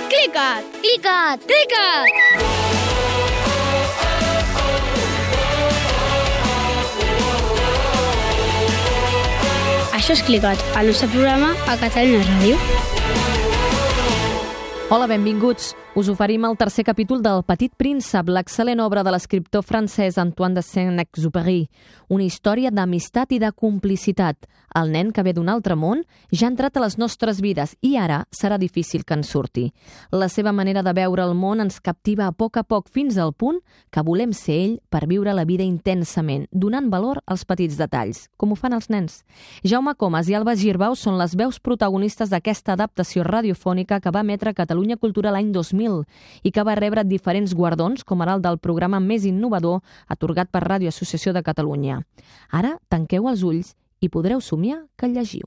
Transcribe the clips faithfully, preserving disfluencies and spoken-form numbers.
Clica't! Clica't! Clica't! Això és Clica't, el nostre programa a Catalunya Ràdio. Hola, benvinguts. Us oferim el tercer capítol del Petit Príncep, l'excel·lent obra de l'escriptor francès Antoine de Saint-Exupéry. Una història d'amistat i de complicitat. El nen que ve d'un altre món ja ha entrat a les nostres vides i ara serà difícil que en surti. La seva manera de veure el món ens captiva a poc a poc fins al punt que volem ser ell per viure la vida intensament, donant valor als petits detalls, com ho fan els nens. Jaume Comas i Alba Girbau són les veus protagonistes d'aquesta adaptació radiofònica que va emetre Catalunya Cultura l'any dos mil i que va rebre diferents guardons, com ara el del programa més innovador atorgat per Ràdio Associació de Catalunya. Ara tanqueu els ulls i podreu somiar que el llegiu.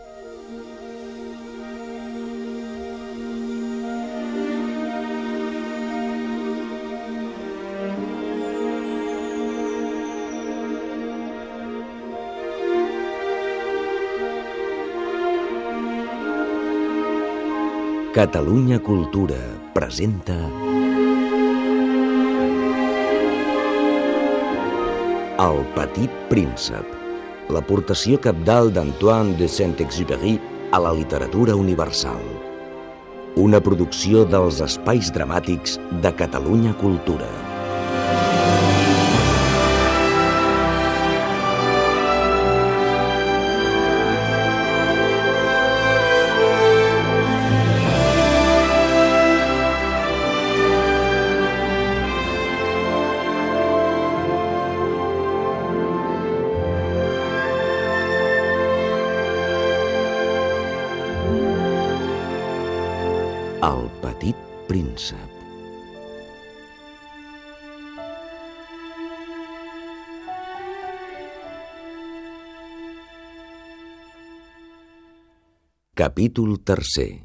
Catalunya Cultura presenta El Petit Príncep, l'aportació cabdal d'Antoine de Saint-Exupéry a la literatura universal. Una producció dels espais dramàtics de Catalunya Cultura. El Petit Príncep. Capítol tercer.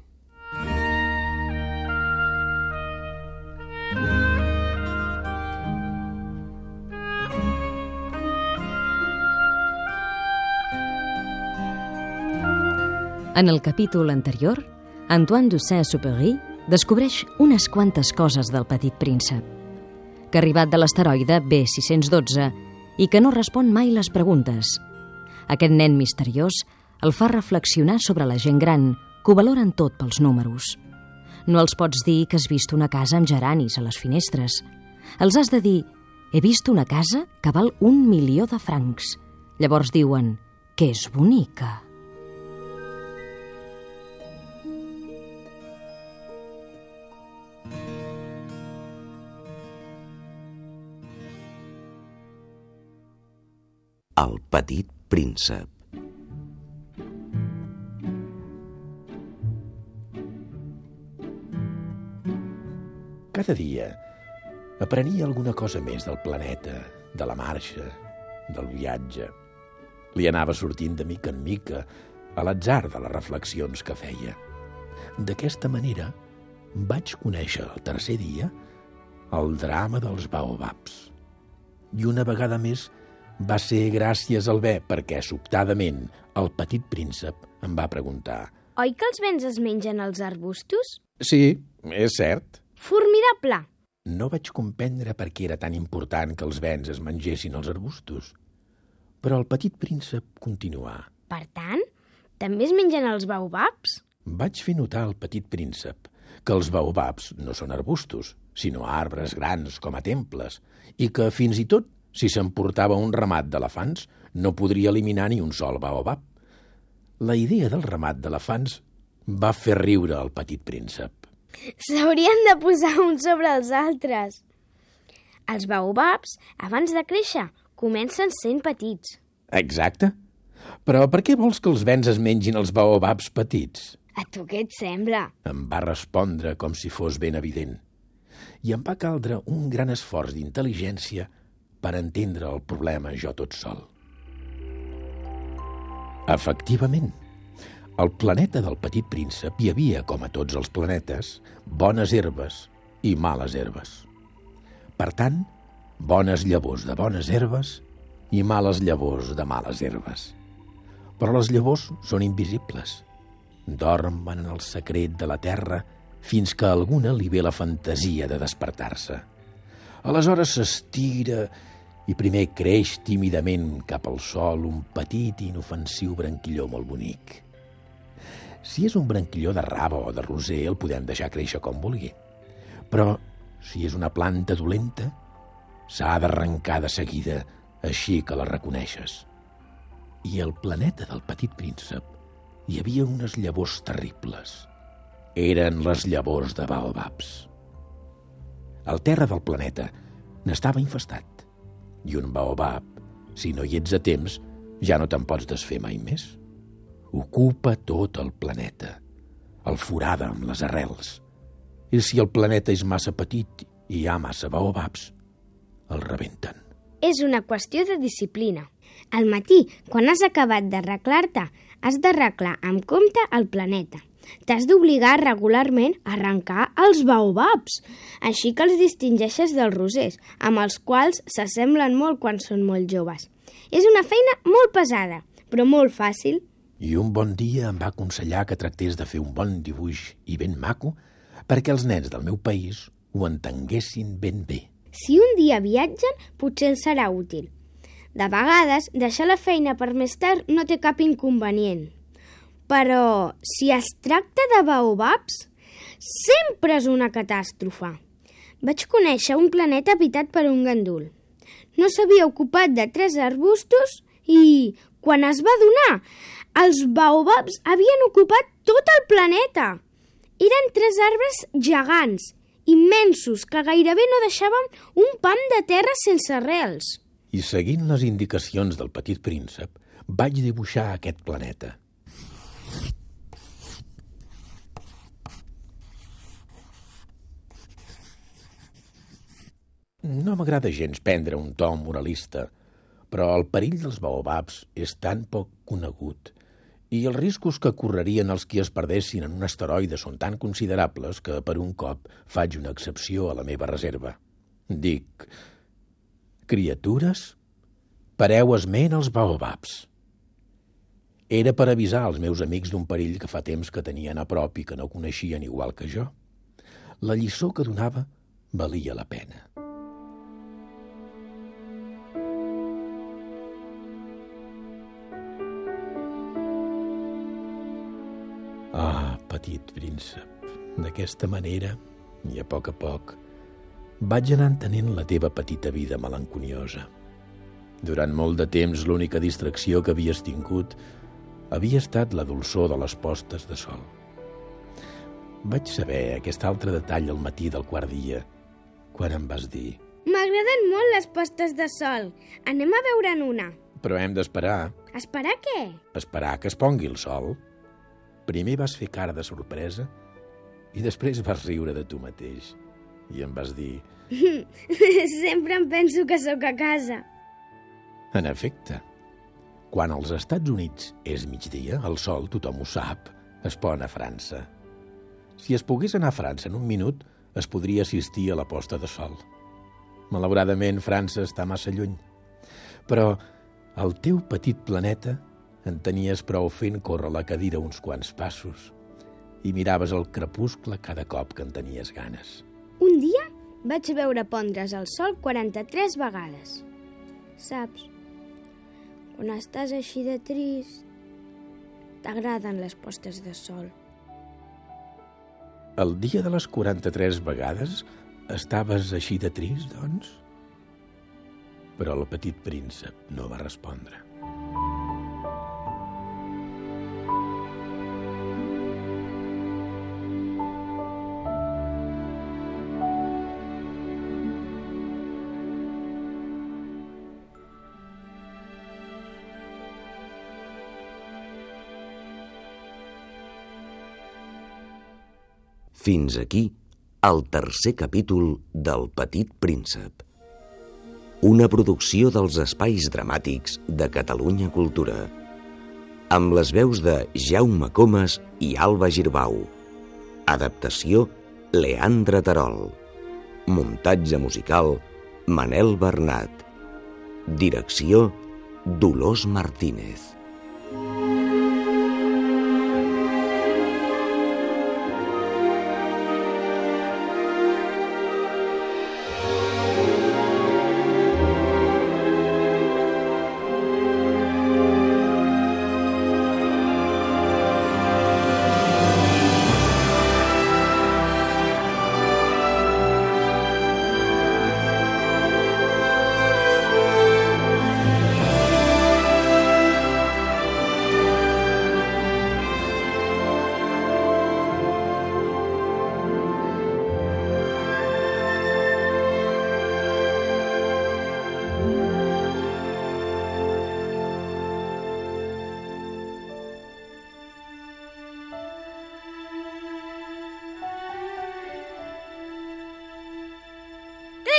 En el capítol anterior, Antoine de Saint-Exupéry descobreix unes quantes coses del Petit Príncep, que ha arribat de l'asteroide B sis cents dotze i que no respon mai les preguntes. Aquest nen misteriós el fa reflexionar sobre la gent gran, que ho valoren tot pels números. No els pots dir que has vist una casa amb geranis a les finestres. Els has de dir, he vist una casa que val un milió de francs. Llavors diuen, que és bonica. El Petit Príncep. Cada dia aprenia alguna cosa més del planeta, de la marxa, del viatge. Li anava sortint de mica en mica a l'atzar de les reflexions que feia. D'aquesta manera vaig conèixer el tercer dia el drama dels baobabs. I una vegada més va ser gràcies al bé perquè, sobtadament, el Petit Príncep em va preguntar: Oi que els vents es mengen els arbustos? Sí, és cert. Formidable! No vaig comprendre per què era tan important que els vents es mengessin els arbustos. Però el Petit Príncep continuà: Per tant, també es mengen els baobabs? Vaig fer notar al Petit Príncep que els baobabs no són arbustos, sinó arbres grans com a temples, i que, fins i tot, si s'emportava un ramat d'elefants, no podria eliminar ni un sol baobab. La idea del ramat d'elefants va fer riure al Petit Príncep. S'haurien de posar uns sobre els altres. Els baobabs, abans de créixer, comencen sent petits. Exacte. Però per què vols que els vents es mengin els baobabs petits? A tu què et sembla? Em va respondre com si fos ben evident. I em va caldre un gran esforç d'intel·ligència per entendre el problema jo tot sol. Efectivament, al planeta del Petit Príncep hi havia, com a tots els planetes, bones herbes i males herbes. Per tant, bones llavors de bones herbes i males llavors de males herbes. Però les llavors són invisibles. Dormen en el secret de la terra fins que a alguna li ve la fantasia de despertar-se. Aleshores s'estira i primer creix tímidament cap al sol un petit i inofensiu branquilló molt bonic. Si és un branquilló de raba o de roser, el podem deixar créixer com vulgui. Però si és una planta dolenta, s'ha d'arrencar de seguida, així que la reconeixes. I al planeta del Petit Príncep hi havia unes llavors terribles. Eren les llavors de baobabs. El terra del planeta n'estava infestat. I un baobab, si no hi ets a temps, ja no te'n pots desfer mai més. Ocupa tot el planeta. El forada amb les arrels. I si el planeta és massa petit i hi ha massa baobabs, el rebenten. És una qüestió de disciplina. Al matí, quan has acabat d'arreglar-te, has d'arreglar amb compte el planeta. T'has d'obligar regularment a arrencar els baobabs, així que els distingeixes dels rosers, amb els quals s'assemblen molt quan són molt joves. És una feina molt pesada, però molt fàcil. I un bon dia em va aconsellar que tractés de fer un bon dibuix i ben maco perquè els nens del meu país ho entenguessin ben bé. Si un dia viatgen, potser els serà útil. De vegades, deixar la feina per més tard no té cap inconvenient. Però, si es tracta de baobabs, sempre és una catàstrofe. Vaig conèixer un planeta habitat per un gandul. No s'havia ocupat de tres arbustos i, quan es va adonar, els baobabs havien ocupat tot el planeta. Eren tres arbres gegants, immensos, que gairebé no deixaven un pam de terra sense arrels. I seguint les indicacions del Petit Príncep, vaig dibuixar aquest planeta. No m'agrada gens prendre un to moralista, però el perill dels baobabs és tan poc conegut i els riscos que correrien els qui es perdessin en un asteroide són tan considerables que per un cop faig una excepció a la meva reserva. Dic, criatures, pareu esment als baobabs. Era per avisar els meus amics d'un perill que fa temps que tenien a prop i que no coneixien igual que jo. La lliçó que donava valia la pena. Ah, Petit Príncep, d'aquesta manera, i a poc a poc, vaig anar entenent la teva petita vida malenconiosa. Durant molt de temps l'única distracció que havies tingut havia estat la dolçor de les postes de sol. Vaig saber aquest altre detall al matí del quart dia, quan em vas dir: M'agraden molt les postes de sol. Anem a veure'n una. Però hem d'esperar. Esperar què? Esperar que es pongui el sol. Primer vas fer cara de sorpresa i després vas riure de tu mateix. I em vas dir: Sempre em penso que sóc a casa. En efecte, quan als Estats Units és migdia, el sol, tothom ho sap, es pon a França. Si es pogués anar a França en un minut, es podria assistir a la posta de sol. Malauradament, França està massa lluny. Però el teu petit planeta en tenies prou fent córrer la cadira uns quants passos i miraves el crepuscle cada cop que en tenies ganes. Un dia vaig veure pondre's el sol quaranta-tres vegades. Saps, quan estàs així de trist, t'agraden les postes de sol. El dia de les quaranta-tres vegades estaves així de trist, doncs? Però el Petit Príncep no va respondre. Fins aquí el tercer capítol del Petit Príncep. Una producció dels Espais Dramàtics de Catalunya Cultura. Amb les veus de Jaume Comas i Alba Girbau. Adaptació Leandre Terol. Muntatge musical Manel Bernat. Direcció Dolors Martínez.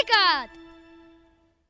Explica't!